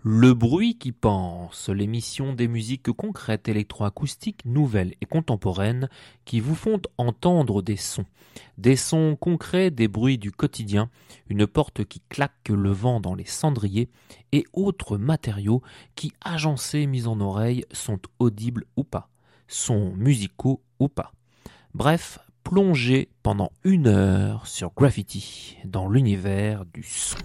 Le bruit qui pense, l'émission des musiques concrètes électroacoustiques nouvelles et contemporaines qui vous font entendre des sons concrets, des bruits du quotidien, une porte qui claque le vent dans les cendriers et autres matériaux qui, agencés mis en oreille, sont audibles ou pas, sont musicaux ou pas. Bref, plongez pendant 1 heure sur Graffiti dans l'univers du son.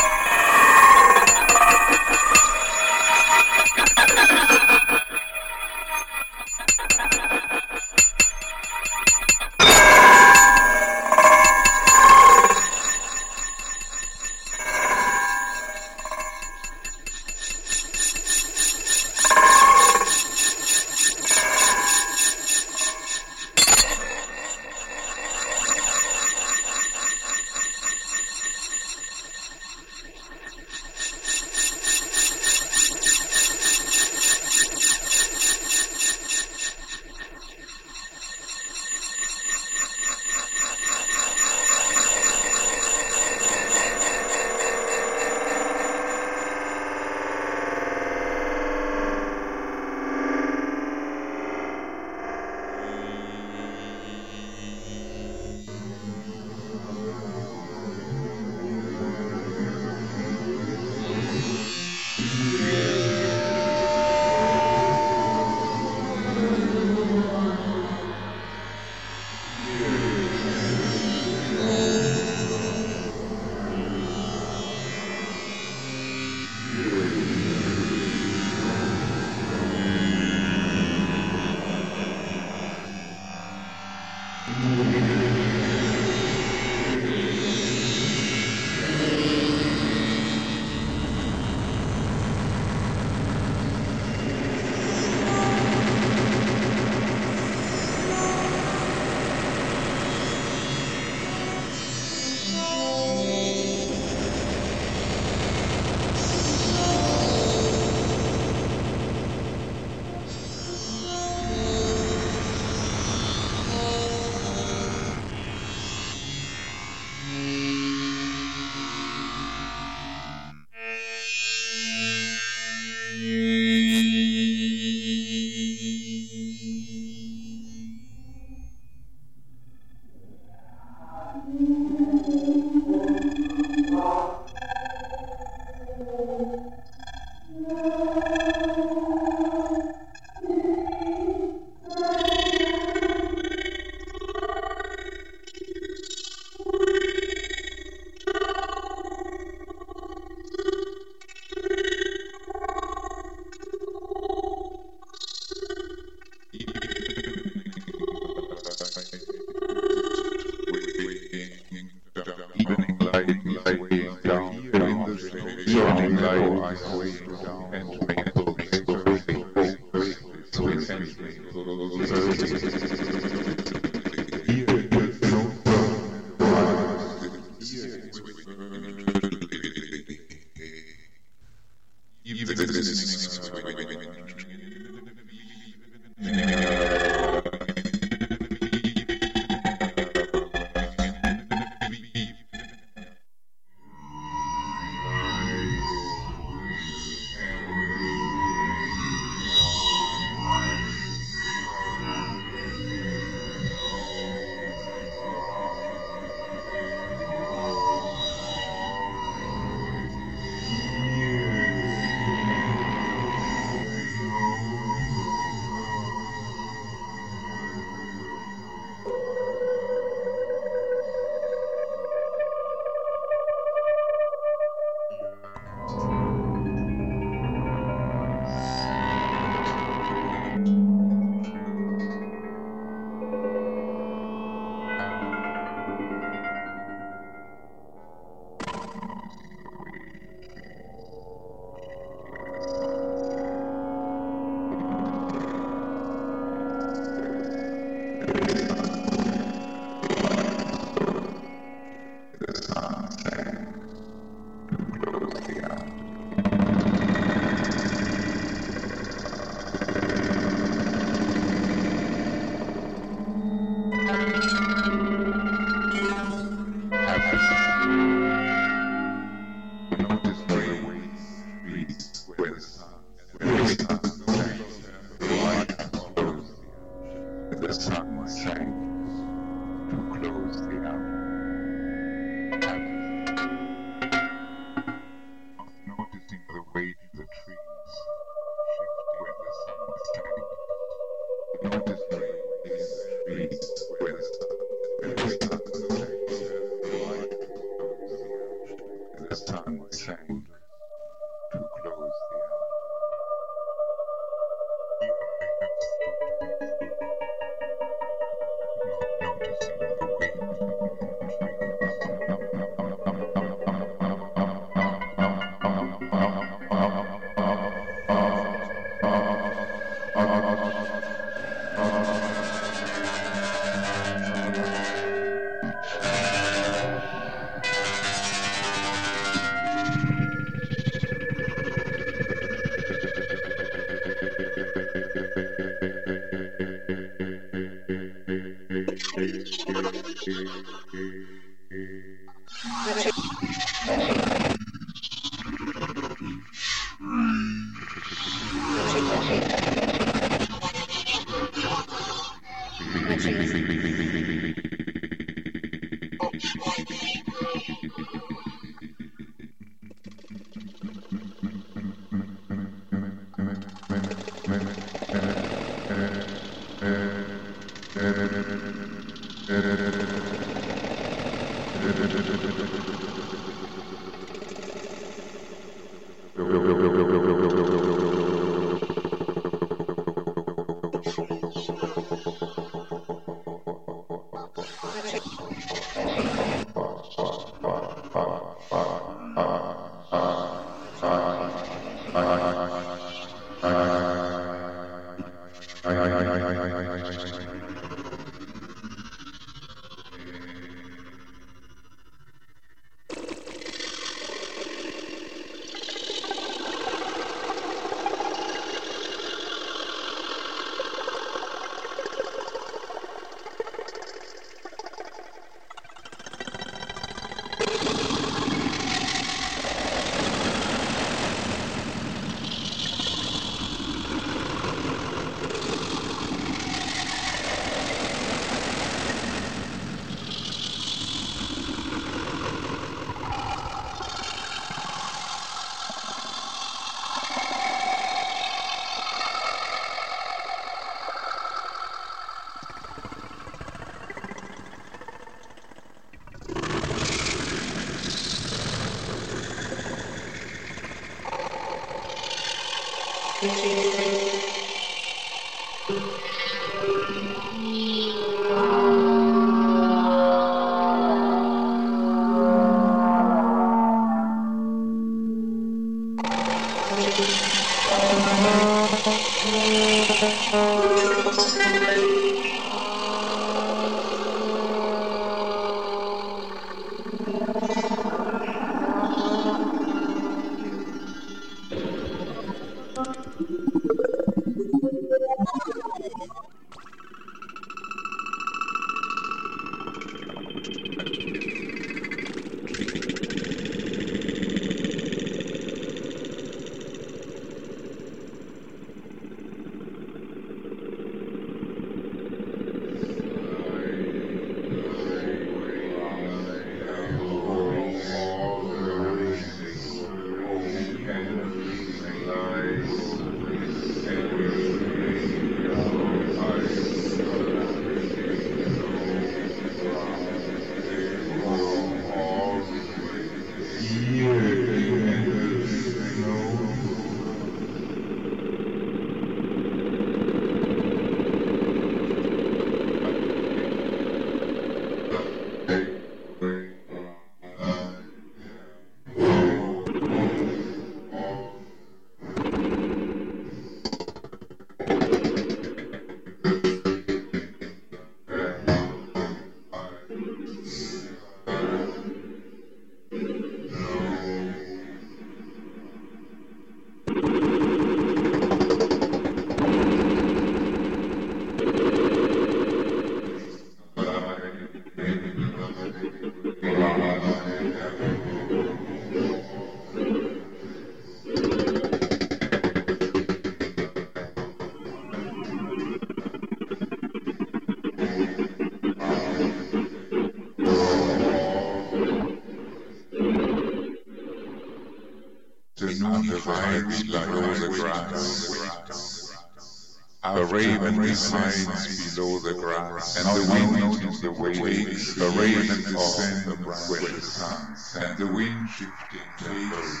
hides below the grass. A raven hides below the grass, and the wind in the waves. A raven descends with the sun, and the wind shifting takes.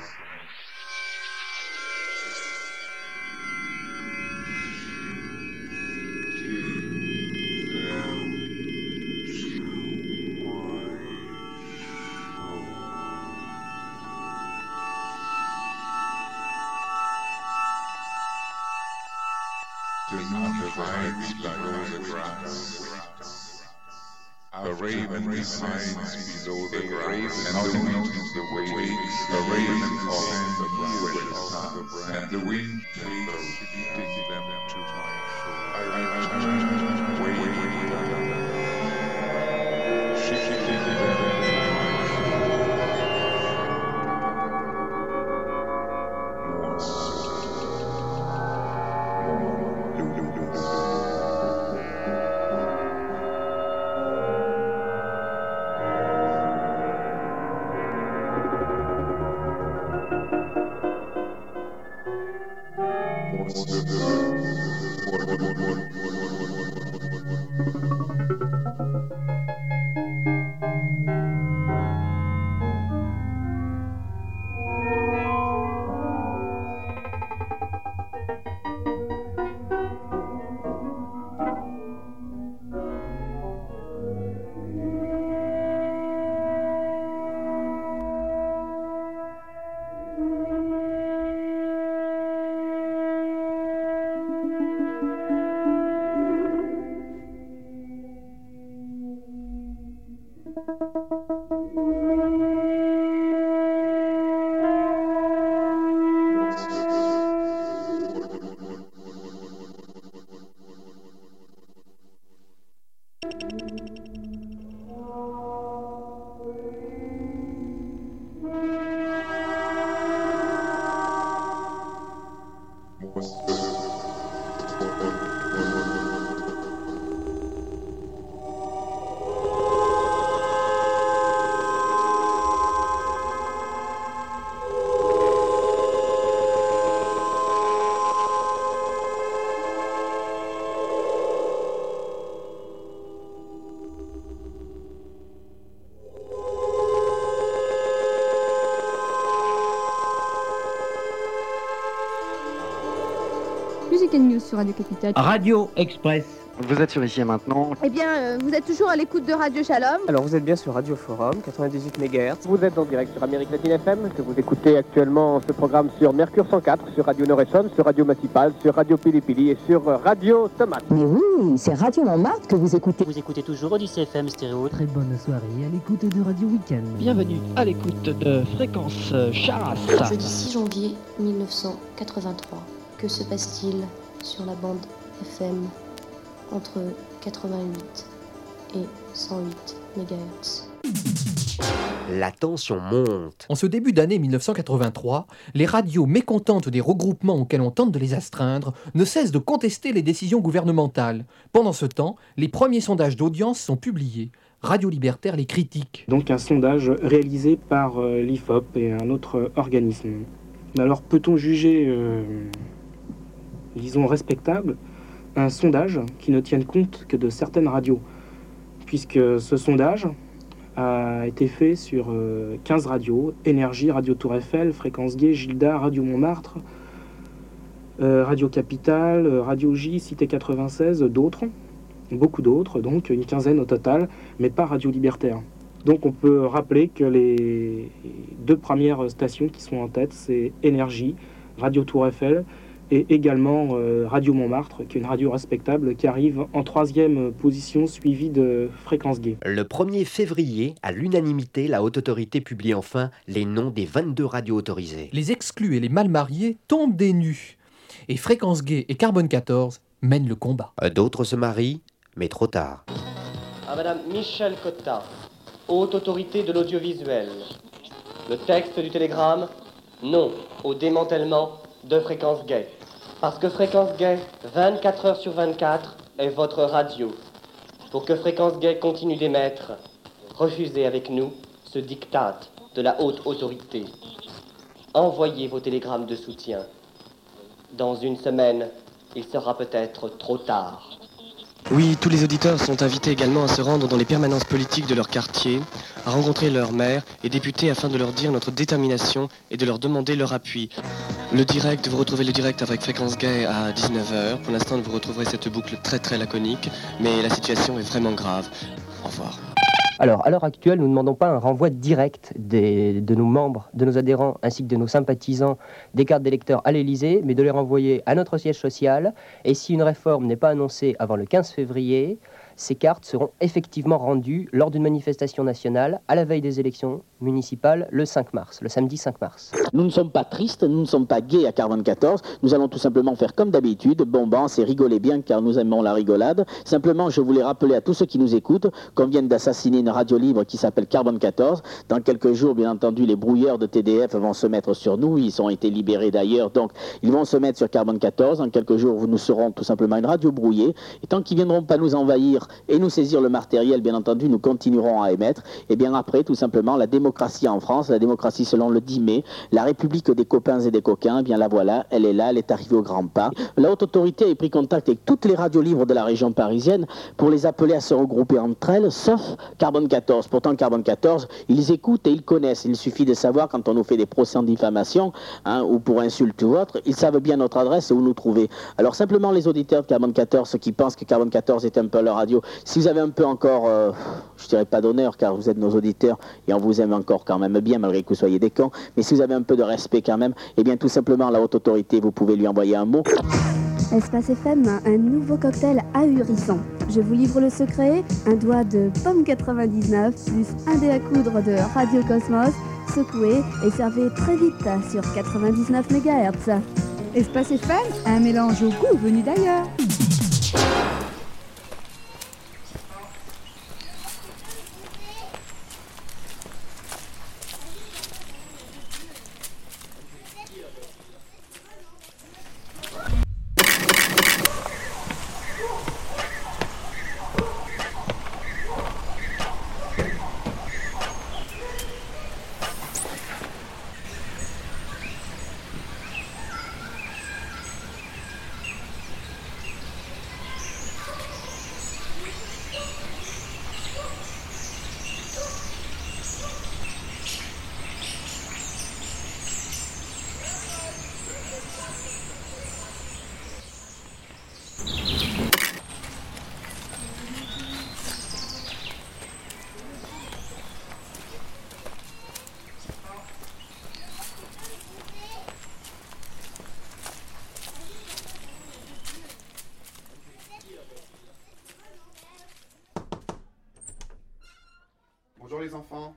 Hides below the grass. A raven hides below the grass, and the wind in the waves. A raven descends with the sun, and the wind takes them to my shore. I return way down, shifting them to my shore. More soft, more luminous. Music and News sur Radio Capitale. Radio Express. Vous êtes sur Ici et Maintenant. Eh bien, vous êtes toujours à l'écoute de Radio Shalom. Alors vous êtes bien sur Radio Forum, 98 MHz. Vous êtes en direct sur Amérique Latine FM, que vous écoutez actuellement ce programme sur Mercure 104, sur Radio Nord-Essonne, sur Radio Massipal, sur Radio Pili Pili et sur Radio Tomate. Mais oui, c'est Radio Montmartre que vous écoutez. Vous écoutez toujours Odyssée FM Stéréo. Très bonne soirée à l'écoute de Radio Week-end. Bienvenue à l'écoute de Fréquence Charas. Jeudi 6 janvier 1983. Que se passe-t-il sur la bande FM entre 88 et 108 MHz? La tension monte. En ce début d'année 1983, les radios mécontentes des regroupements auxquels on tente de les astreindre ne cessent de contester les décisions gouvernementales. Pendant ce temps, les premiers sondages d'audience sont publiés. Radio Libertaire les critique. Donc un sondage réalisé par l'IFOP et un autre organisme. Mais alors peut-on juger, disons, respectable un sondage qui ne tienne compte que de certaines radios, puisque ce sondage a été fait sur 15 radios, Énergie, Radio Tour Eiffel, Fréquence Gay, Gilda, Radio Montmartre, Radio Capitale, Radio J, Cité 96, d'autres, beaucoup d'autres, donc une quinzaine au total, mais pas Radio Libertaire. Donc on peut rappeler que les deux premières stations qui sont en tête, c'est Énergie, Radio Tour Eiffel, et également Radio Montmartre, qui est une radio respectable, qui arrive en 3e position, suivie de Fréquence Gay. Le 1er février, à l'unanimité, la Haute Autorité publie enfin les noms des 22 radios autorisées. Les exclus et les mal mariés tombent des nues. Et Fréquence Gay et Carbone 14 mènent le combat. D'autres se marient, mais trop tard. À Madame Michèle Cotta, Haute Autorité de l'audiovisuel. Le texte du télégramme, non au démantèlement de Fréquence Gay. Parce que Fréquence Gay, 24 heures sur 24, est votre radio. Pour que Fréquence Gay continue d'émettre, refusez avec nous ce diktat de la haute autorité. Envoyez vos télégrammes de soutien. Dans une semaine, il sera peut-être trop tard. Oui, tous les auditeurs sont invités également à se rendre dans les permanences politiques de leur quartier, à rencontrer leurs maires et députés afin de leur dire notre détermination et de leur demander leur appui. Le direct, vous retrouvez le direct avec Fréquence Gay à 19h. Pour l'instant, vous retrouverez cette boucle très très laconique, mais la situation est vraiment grave. Au revoir. Alors, à l'heure actuelle, nous ne demandons pas un renvoi direct de nos membres, de nos adhérents, ainsi que de nos sympathisants des cartes d'électeurs à l'Élysée, mais de les renvoyer à notre siège social. Et si une réforme n'est pas annoncée avant le 15 février, ces cartes seront effectivement rendues lors d'une manifestation nationale à la veille des élections municipales le 5 mars, le samedi 5 mars. Nous ne sommes pas tristes, nous ne sommes pas gays à Carbone 14, nous allons tout simplement faire comme d'habitude, c'est rigoler bien car nous aimons la rigolade. Simplement, je voulais rappeler à tous ceux qui nous écoutent qu'on vient d'assassiner une radio libre qui s'appelle Carbone 14. Dans quelques jours, bien entendu, les brouilleurs de TDF vont se mettre sur nous, ils ont été libérés d'ailleurs, donc ils vont se mettre sur Carbone 14. Dans quelques jours, nous serons tout simplement une radio brouillée, et tant qu'ils ne viendront pas nous envahir et nous saisir le matériel, bien entendu, nous continuerons à émettre. Et bien après, tout simplement, la démocratie en France, la démocratie selon le 10 mai, la République des copains et des coquins, bien la voilà, elle est là, elle est arrivée au grand pas. La haute autorité a pris contact avec toutes les radios libres de la région parisienne pour les appeler à se regrouper entre elles, sauf Carbone 14. Pourtant, Carbone 14, ils écoutent et ils connaissent. Il suffit de savoir quand on nous fait des procès en diffamation, ou pour insulte ou autre, ils savent bien notre adresse et où nous trouver. Alors simplement, les auditeurs de Carbone 14, ceux qui pensent que Carbone 14 est un peu leur radio, si vous avez un peu encore, je dirais pas d'honneur car vous êtes nos auditeurs et on vous aime encore quand même bien malgré que vous soyez des cons, mais si vous avez un peu de respect quand même, eh bien tout simplement la haute autorité, vous pouvez lui envoyer un mot. Espace FM, un nouveau cocktail ahurissant. Je vous livre le secret, un doigt de pomme 99 plus un dé à coudre de Radio Cosmos, secoué et servez très vite sur 99 MHz. Espace FM, un mélange au goût venu d'ailleurs. les enfants.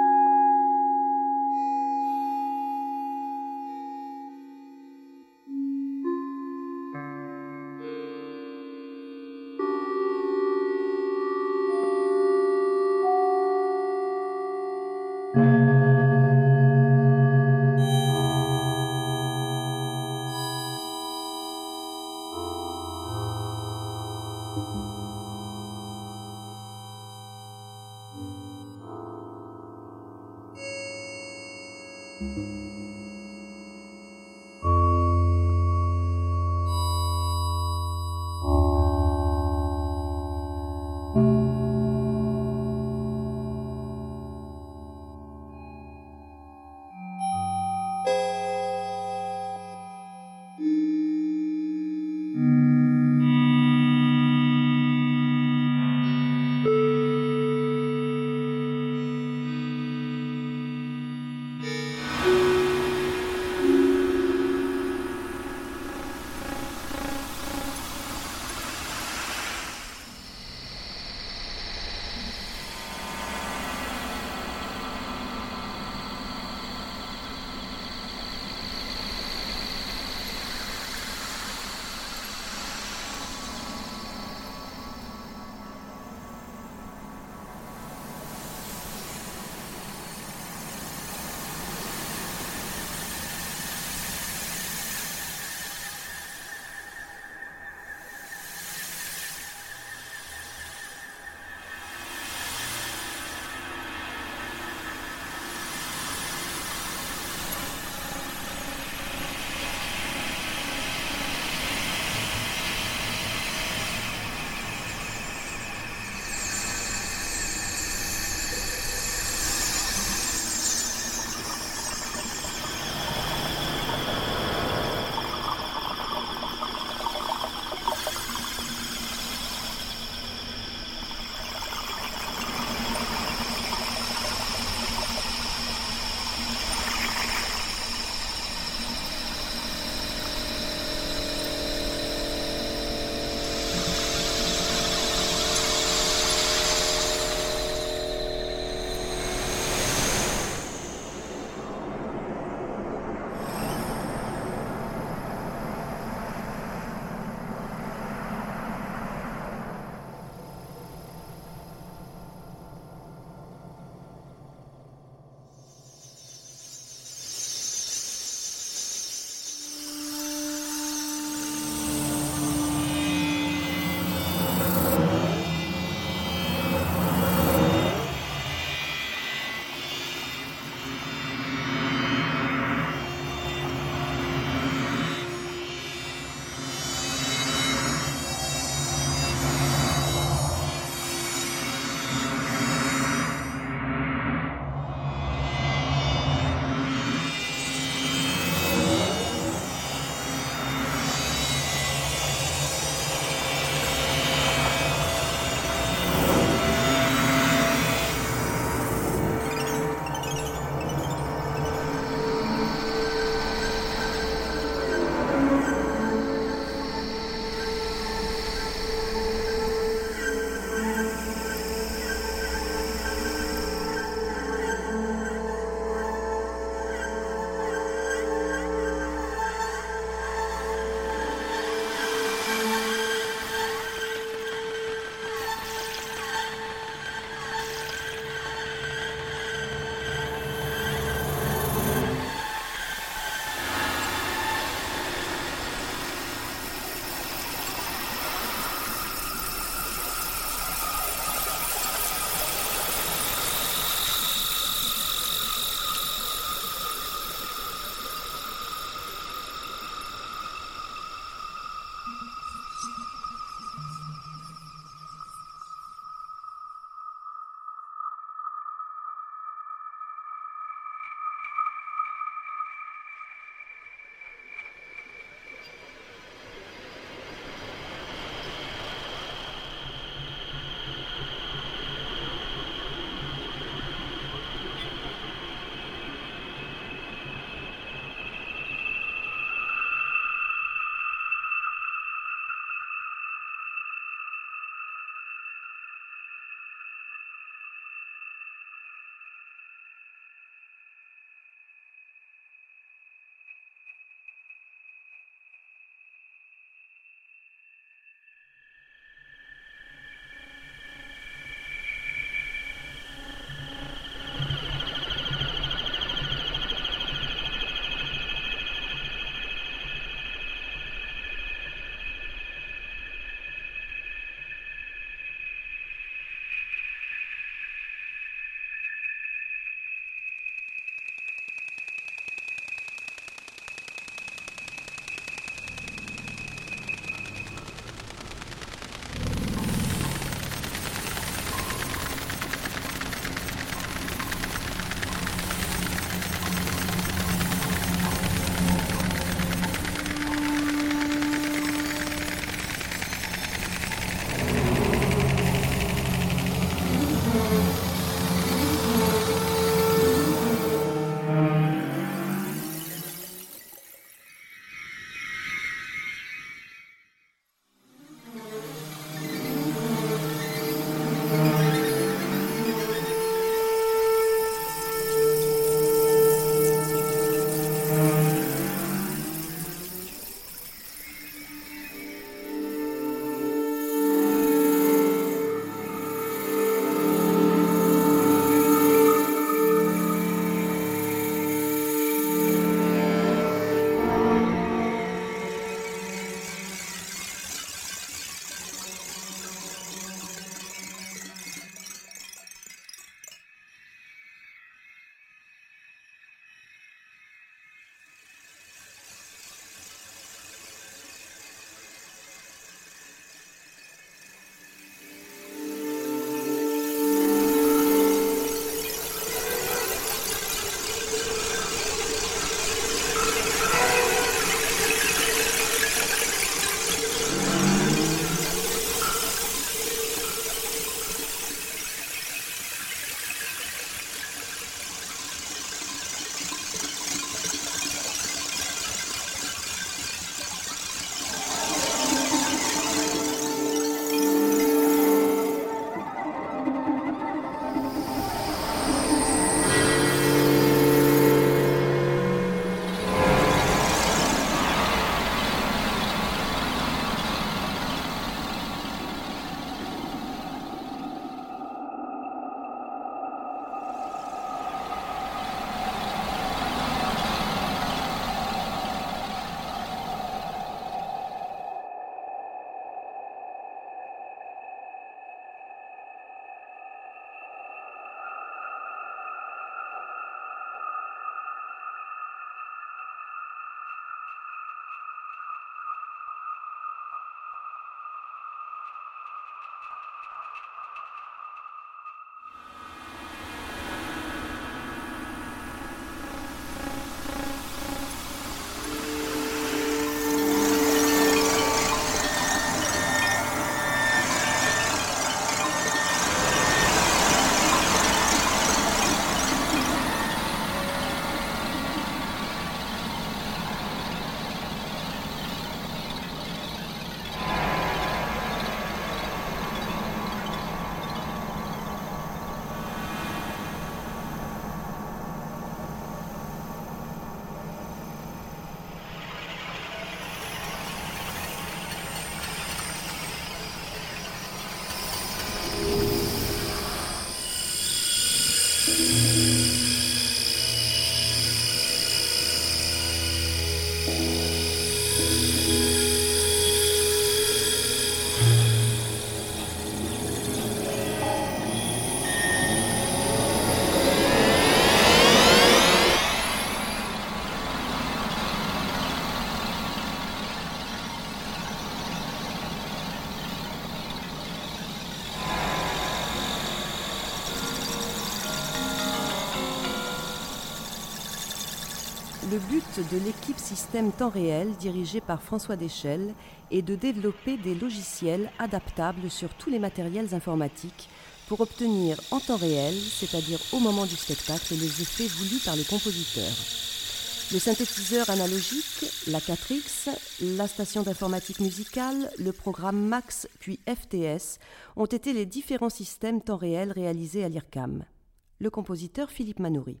Le but de l'équipe Système Temps Réel, dirigée par François Deschelles, est de développer des logiciels adaptables sur tous les matériels informatiques pour obtenir en temps réel, c'est-à-dire au moment du spectacle, les effets voulus par le compositeur. Le synthétiseur analogique, la 4X, la station d'informatique musicale, le programme MAX puis FTS ont été les différents systèmes temps réel réalisés à l'IRCAM. Le compositeur Philippe Manoury.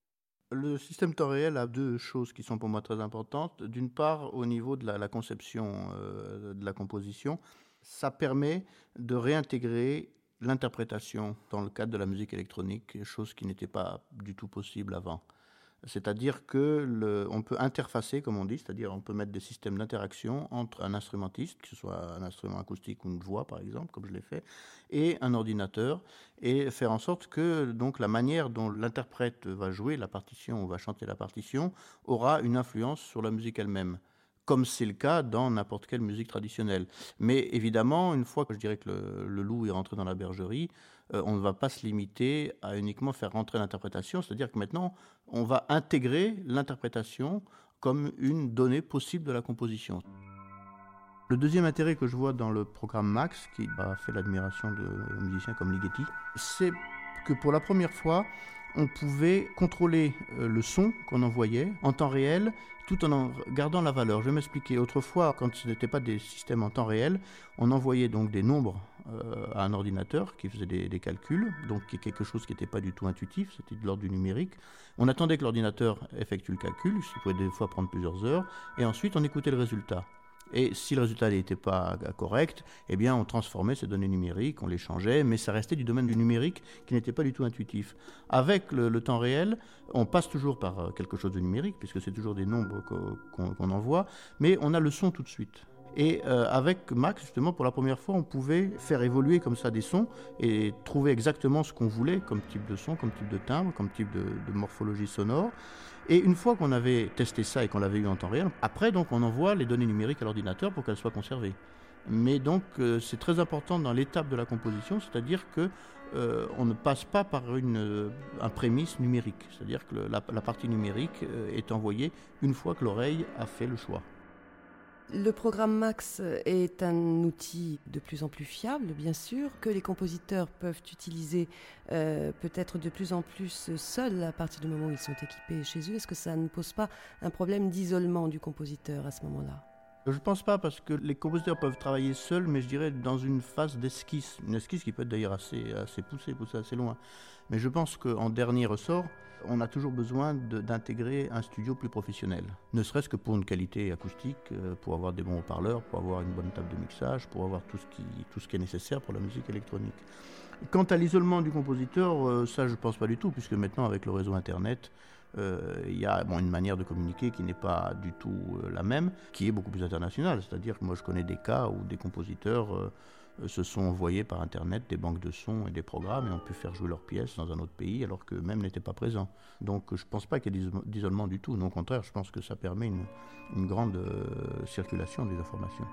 Le système temps réel a deux choses qui sont pour moi très importantes. D'une part, au niveau de la conception de la composition, ça permet de réintégrer l'interprétation dans le cadre de la musique électronique, chose qui n'était pas du tout possible avant. C'est-à-dire qu'on peut interfacer, comme on dit, c'est-à-dire on peut mettre des systèmes d'interaction entre un instrumentiste, que ce soit un instrument acoustique ou une voix par exemple, comme je l'ai fait, et un ordinateur, et faire en sorte que donc, la manière dont l'interprète va jouer la partition ou va chanter la partition aura une influence sur la musique elle-même, comme c'est le cas dans n'importe quelle musique traditionnelle. Mais évidemment, une fois que je dirais que le loup est rentré dans la bergerie, on ne va pas se limiter à uniquement faire rentrer l'interprétation, c'est-à-dire que maintenant, on va intégrer l'interprétation comme une donnée possible de la composition. Le deuxième intérêt que je vois dans le programme Max, qui a fait l'admiration de musiciens comme Ligeti, c'est que pour la première fois, on pouvait contrôler le son qu'on envoyait en temps réel tout en gardant la valeur. Je vais m'expliquer. Autrefois, quand ce n'était pas des systèmes en temps réel, on envoyait donc des nombres à un ordinateur qui faisait des calculs, donc quelque chose qui n'était pas du tout intuitif, c'était de l'ordre du numérique. On attendait que l'ordinateur effectue le calcul, ça pouvait des fois prendre plusieurs heures, et ensuite on écoutait le résultat. Et si le résultat n'était pas correct, eh bien on transformait ces données numériques, on les changeait, mais ça restait du domaine du numérique qui n'était pas du tout intuitif. Avec le temps réel, on passe toujours par quelque chose de numérique, puisque c'est toujours des nombres qu'on envoie, mais on a le son tout de suite. Et avec Max, justement, pour la première fois, on pouvait faire évoluer comme ça des sons et trouver exactement ce qu'on voulait comme type de son, comme type de timbre, comme type de morphologie sonore. Et une fois qu'on avait testé ça et qu'on l'avait eu en temps réel, après, donc, on envoie les données numériques à l'ordinateur pour qu'elles soient conservées. Mais donc, c'est très important dans l'étape de la composition, c'est-à-dire que on ne passe pas par un prémisse numérique. C'est-à-dire que la partie numérique est envoyée une fois que l'oreille a fait le choix. Le programme Max est un outil de plus en plus fiable, bien sûr, que les compositeurs peuvent utiliser peut-être de plus en plus seuls à partir du moment où ils sont équipés chez eux. Est-ce que ça ne pose pas un problème d'isolement du compositeur à ce moment-là ? Je ne pense pas, parce que les compositeurs peuvent travailler seuls, mais je dirais dans une phase d'esquisse. Une esquisse qui peut être d'ailleurs assez poussée assez loin. Mais je pense qu'en dernier ressort, on a toujours besoin d'intégrer un studio plus professionnel. Ne serait-ce que pour une qualité acoustique, pour avoir des bons haut-parleurs, pour avoir une bonne table de mixage, pour avoir tout ce qui est nécessaire pour la musique électronique. Quant à l'isolement du compositeur, ça je ne pense pas du tout, puisque maintenant avec le réseau Internet, il y a une manière de communiquer qui n'est pas du tout la même, qui est beaucoup plus internationale. C'est-à-dire que moi je connais des cas où des compositeurs se sont envoyés par Internet des banques de sons et des programmes et ont pu faire jouer leurs pièces dans un autre pays alors qu'eux-mêmes n'étaient pas présents. Donc je ne pense pas qu'il y ait d'isolement du tout. Non, au contraire, je pense que ça permet une grande circulation des informations.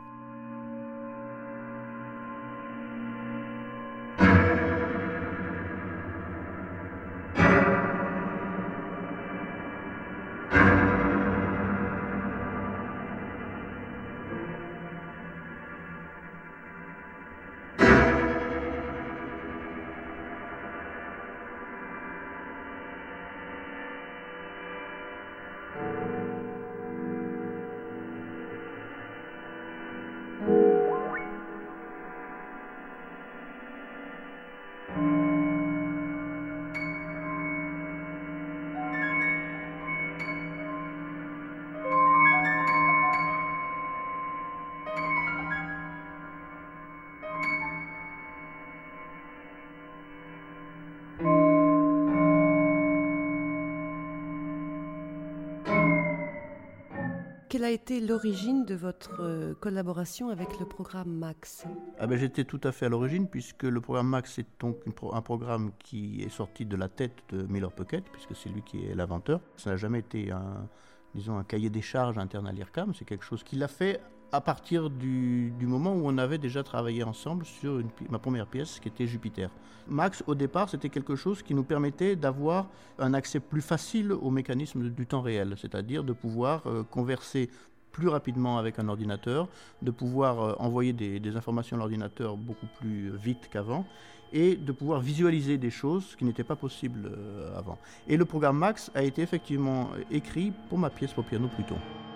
quelle a été l'origine de votre collaboration avec le programme Max ? J'étais tout à fait à l'origine, puisque le programme Max est donc un programme qui est sorti de la tête de Miller Puckett, puisque c'est lui qui est l'inventeur. Ça n'a jamais été un cahier des charges interne à l'IRCAM, c'est quelque chose qu'il a fait à partir du moment où on avait déjà travaillé ensemble sur ma première pièce qui était Jupiter. Max, au départ, c'était quelque chose qui nous permettait d'avoir un accès plus facile au mécanisme du temps réel, c'est-à-dire de pouvoir converser plus rapidement avec un ordinateur, de pouvoir envoyer des informations à l'ordinateur beaucoup plus vite qu'avant, et de pouvoir visualiser des choses qui n'étaient pas possibles avant. Et le programme Max a été effectivement écrit pour ma pièce pour piano Pluton.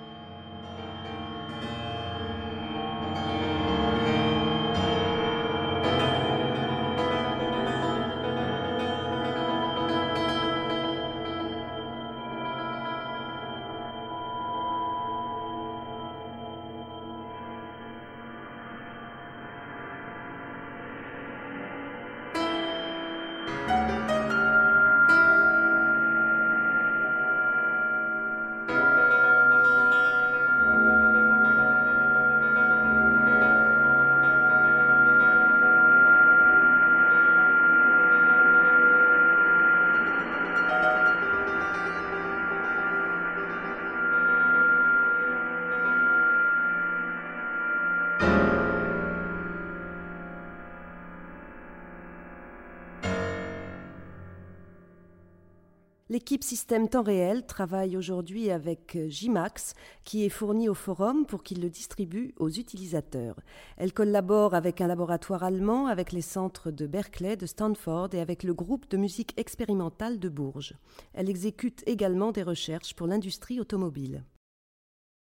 L'équipe Système Temps Réel travaille aujourd'hui avec JMax, qui est fourni au forum pour qu'il le distribue aux utilisateurs. Elle collabore avec un laboratoire allemand, avec les centres de Berkeley, de Stanford et avec le groupe de musique expérimentale de Bourges. Elle exécute également des recherches pour l'industrie automobile.